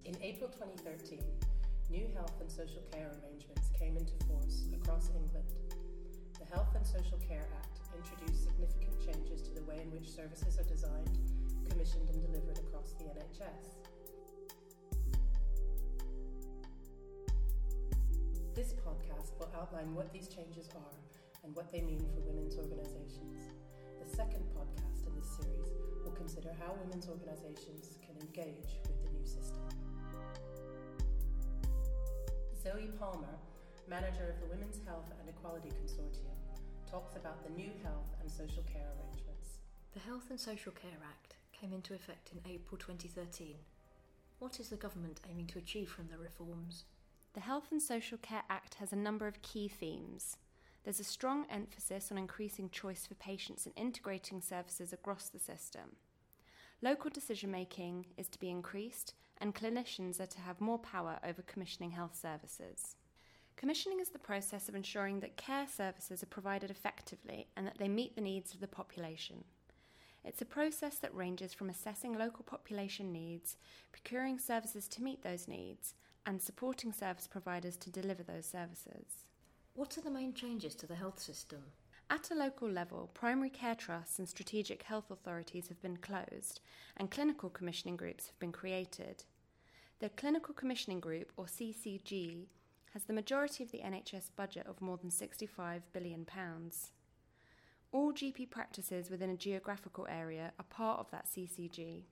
In April 2013, new health and social care arrangements came into force across England. The Health and Social Care Act introduced significant changes to the way in which services are designed, commissioned and delivered across the NHS. This podcast will outline what these changes are and what they mean for women's organisations. The second podcast in this series will consider how women's organisations can engage with the new system. Zoe Palmer, manager of the Women's Health and Equality Consortium, talks about the new health and social care arrangements. The Health and Social Care Act came into effect in April 2013. What is the government aiming to achieve from the reforms? The Health and Social Care Act has a number of key themes. There's a strong emphasis on increasing choice for patients and integrating services across the system. Local decision-making is to be increased, and clinicians are to have more power over commissioning health services. Commissioning is the process of ensuring that care services are provided effectively and that they meet the needs of the population. It's a process that ranges from assessing local population needs, procuring services to meet those needs, and supporting service providers to deliver those services. What are the main changes to the health system? At a local level, primary care trusts and strategic health authorities have been closed, and clinical commissioning groups have been created. The Clinical Commissioning Group, or CCG, has the majority of the NHS budget of more than £65 billion. All GP practices within a geographical area are part of that CCG.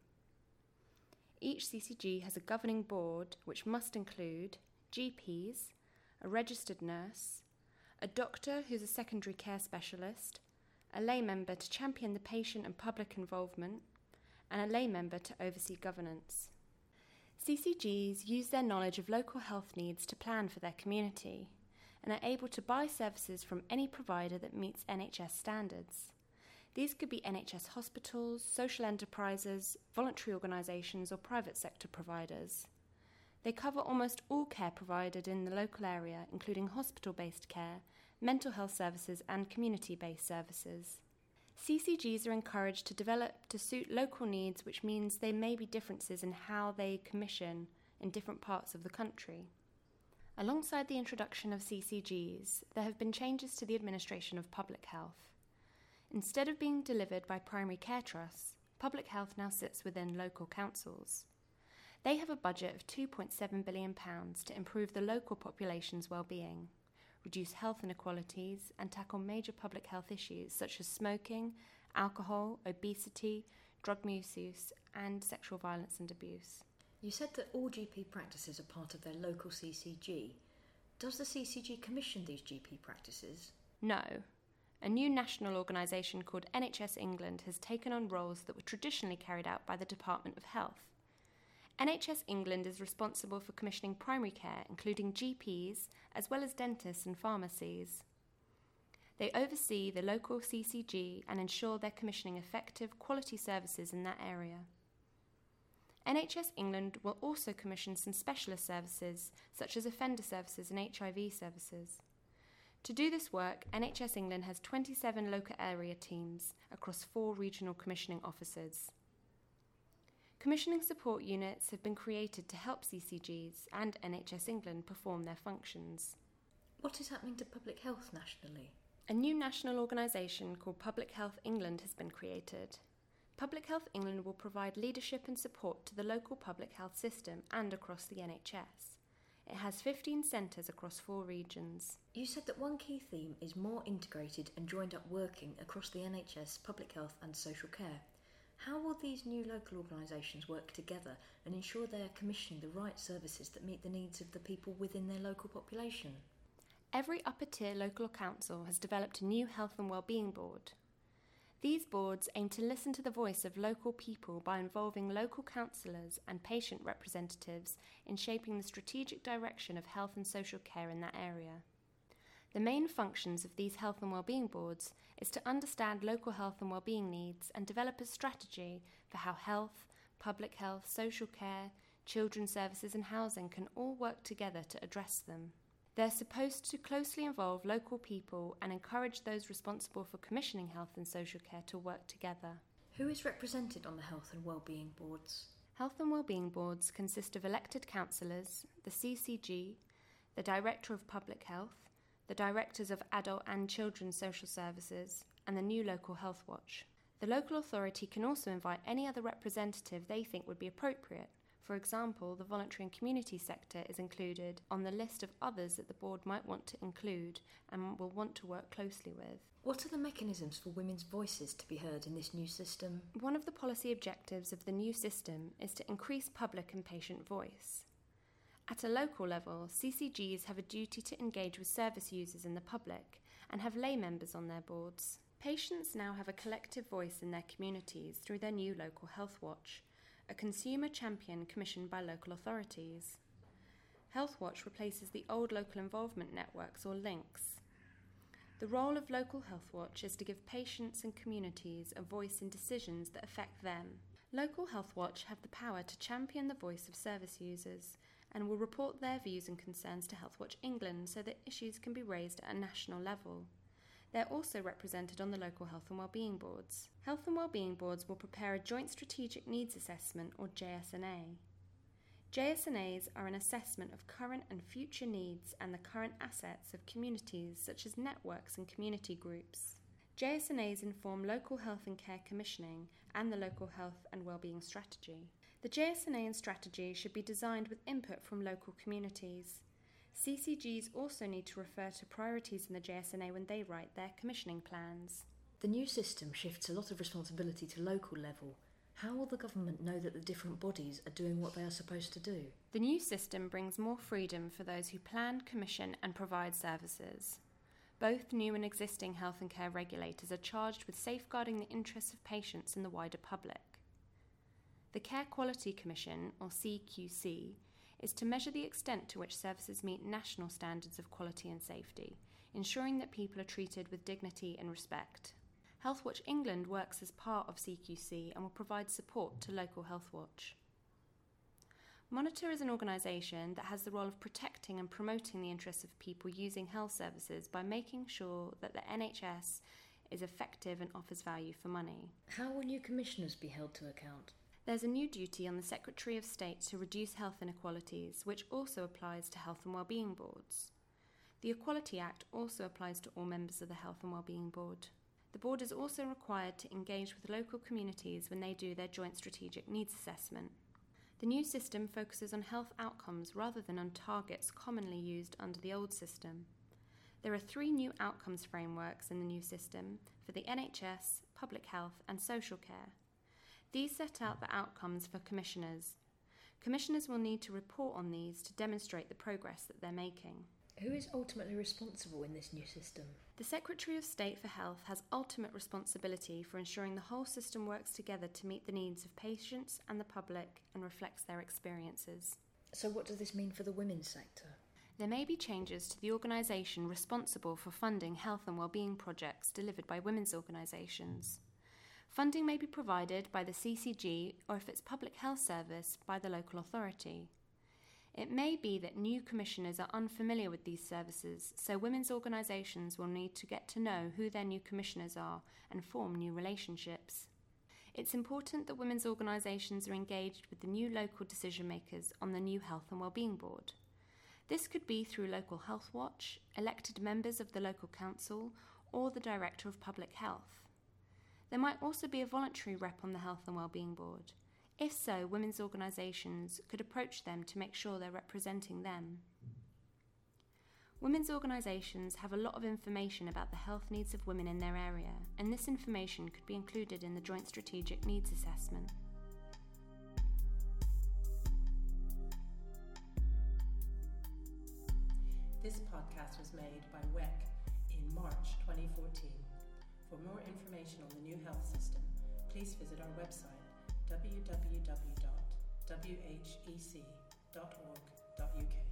Each CCG has a governing board which must include GPs, a registered nurse, a doctor who's a secondary care specialist, a lay member to champion the patient and public involvement, and a lay member to oversee governance. CCGs use their knowledge of local health needs to plan for their community and are able to buy services from any provider that meets NHS standards. These could be NHS hospitals, social enterprises, voluntary organisations or private sector providers. They cover almost all care provided in the local area, including hospital-based care, mental health services and community-based services. CCGs are encouraged to develop to suit local needs, which means there may be differences in how they commission in different parts of the country. Alongside the introduction of CCGs, there have been changes to the administration of public health. Instead of being delivered by primary care trusts, public health now sits within local councils. They have a budget of £2.7 billion to improve the local population's well-being, reduce health inequalities and tackle major public health issues such as smoking, alcohol, obesity, drug misuse and sexual violence and abuse. You said that all GP practices are part of their local CCG. Does the CCG commission these GP practices? No. A new national organisation called NHS England has taken on roles that were traditionally carried out by the Department of Health. NHS England is responsible for commissioning primary care, including GPs, as well as dentists and pharmacies. They oversee the local CCG and ensure they're commissioning effective, quality services in that area. NHS England will also commission some specialist services, such as offender services and HIV services. To do this work, NHS England has 27 local area teams across 4 regional commissioning offices. Commissioning support units have been created to help CCGs and NHS England perform their functions. What is happening to public health nationally? A new national organisation called Public Health England has been created. Public Health England will provide leadership and support to the local public health system and across the NHS. It has 15 centres across 4 regions. You said that one key theme is more integrated and joined up working across the NHS, public health and social care. How will these new local organisations work together and ensure they are commissioning the right services that meet the needs of the people within their local population? Every upper-tier local council has developed a new health and wellbeing board. These boards aim to listen to the voice of local people by involving local councillors and patient representatives in shaping the strategic direction of health and social care in that area. The main functions of these health and wellbeing boards is to understand local health and wellbeing needs and develop a strategy for how health, public health, social care, children's services and housing can all work together to address them. They're supposed to closely involve local people and encourage those responsible for commissioning health and social care to work together. Who is represented on the health and wellbeing boards? Health and Wellbeing Boards consist of elected councillors, the CCG, the Director of Public Health, the Directors of Adult and Children's Social Services, and the new Local Health Watch. The local authority can also invite any other representative they think would be appropriate. For example, the voluntary and community sector is included on the list of others that the board might want to include and will want to work closely with. What are the mechanisms for women's voices to be heard in this new system? One of the policy objectives of the new system is to increase public and patient voice. At a local level, CCGs have a duty to engage with service users and the public and have lay members on their boards. Patients now have a collective voice in their communities through their new Local Health Watch, a consumer champion commissioned by local authorities. Health Watch replaces the old local involvement networks or links. The role of Local Health Watch is to give patients and communities a voice in decisions that affect them. Local Health Watch have the power to champion the voice of service users and will report their views and concerns to Health Watch England so that issues can be raised at a national level. They're also represented on the local Health and Wellbeing Boards. Health and Wellbeing Boards will prepare a Joint Strategic Needs Assessment, or JSNA. JSNAs are an assessment of current and future needs and the current assets of communities such as networks and community groups. JSNAs inform local health and care commissioning and the local health and wellbeing strategy. The JSNA and strategy should be designed with input from local communities. CCGs also need to refer to priorities in the JSNA when they write their commissioning plans. The new system shifts a lot of responsibility to local level. How will the government know that the different bodies are doing what they are supposed to do? The new system brings more freedom for those who plan, commission and provide services. Both new and existing health and care regulators are charged with safeguarding the interests of patients and the wider public. The Care Quality Commission, or CQC, is to measure the extent to which services meet national standards of quality and safety, ensuring that people are treated with dignity and respect. Health Watch England works as part of CQC and will provide support to Local Health Watch. Monitor is an organisation that has the role of protecting and promoting the interests of people using health services by making sure that the NHS is effective and offers value for money. How will new commissioners be held to account? There's a new duty on the Secretary of State to reduce health inequalities, which also applies to Health and Wellbeing Boards. The Equality Act also applies to all members of the Health and Wellbeing Board. The board is also required to engage with local communities when they do their Joint Strategic Needs Assessment. The new system focuses on health outcomes rather than on targets commonly used under the old system. There are 3 new outcomes frameworks in the new system for the NHS, public health and social care. These set out the outcomes for commissioners. Commissioners will need to report on these to demonstrate the progress that they're making. Who is ultimately responsible in this new system? The Secretary of State for Health has ultimate responsibility for ensuring the whole system works together to meet the needs of patients and the public and reflects their experiences. So what does this mean for the women's sector? There may be changes to the organisation responsible for funding health and wellbeing projects delivered by women's organisations. Funding may be provided by the CCG or, if it's public health service, by the local authority. It may be that new commissioners are unfamiliar with these services, so women's organisations will need to get to know who their new commissioners are and form new relationships. It's important that women's organisations are engaged with the new local decision makers on the new Health and Wellbeing Board. This could be through Local Health Watch, elected members of the local council, or the Director of Public Health. There might also be a voluntary rep on the Health and Wellbeing Board. If so, women's organisations could approach them to make sure they're representing them. Women's organisations have a lot of information about the health needs of women in their area, and this information could be included in the Joint Strategic Needs Assessment. This podcast was made by WEC in March 2014. For more information on the new health system, please visit our website www.whec.org.uk.